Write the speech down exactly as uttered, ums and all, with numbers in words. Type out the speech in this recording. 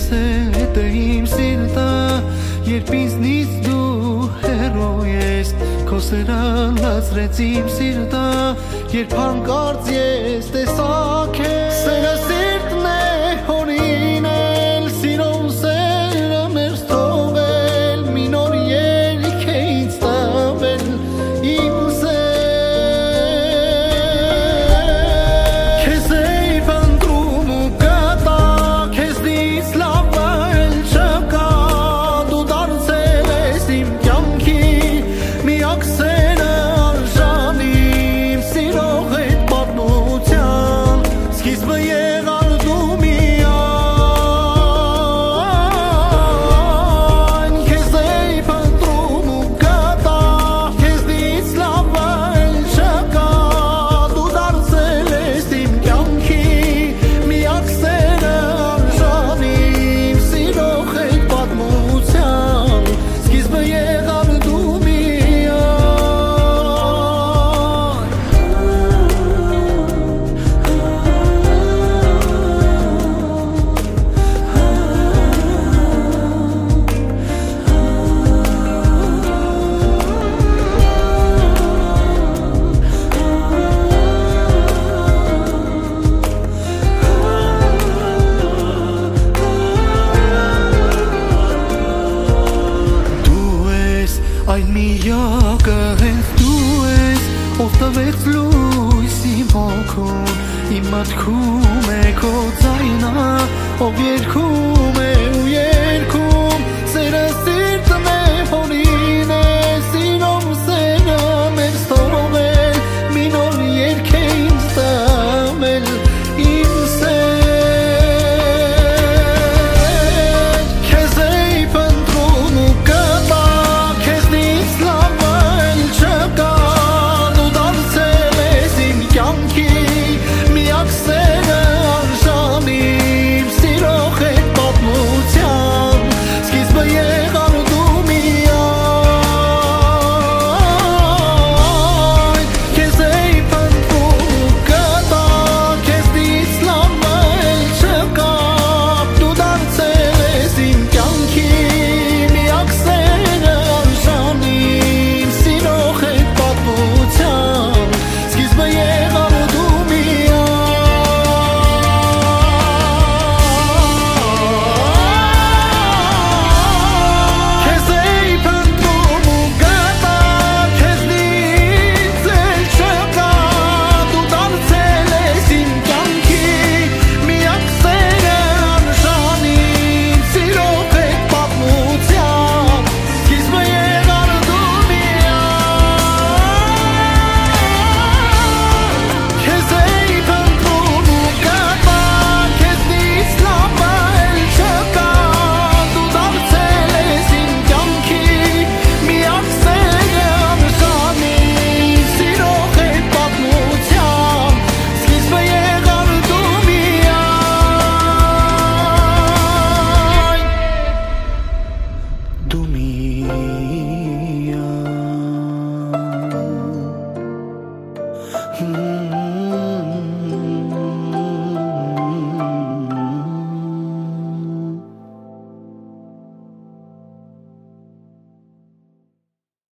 հետ է իմ սիրտը Երբ ինձնից դու հեռու ես Քո սերը լացրեց իմ սիրտը Երբ հանկարծ ես տեսա քեզ Սերը սիրտն է հորինել Սիրուն սերը մեր թողել Մի նոր երիք է ինձ տվել Իմ Քեզ էի փնտրում ու գտա Քեզնից լավ այլ չկա Դու դարձել ես իմ կյանքի միակ սերը արժանի Իմ սիրող հետ պատմության Սկիզբը եղար դու միայն Քեզ էի փնտրում ու գտա Քեզնից լավ այլ չկա Դու դարձել ես իմ կյանքի միակ սերը արժանի Իմ սիրող հետ պատմության Սկիզբը եղար դու Այն միակը հենց դու ես Ով տվեց լույս իմ հոգուն Իմ մտքում է քո ձայնը Ով երգում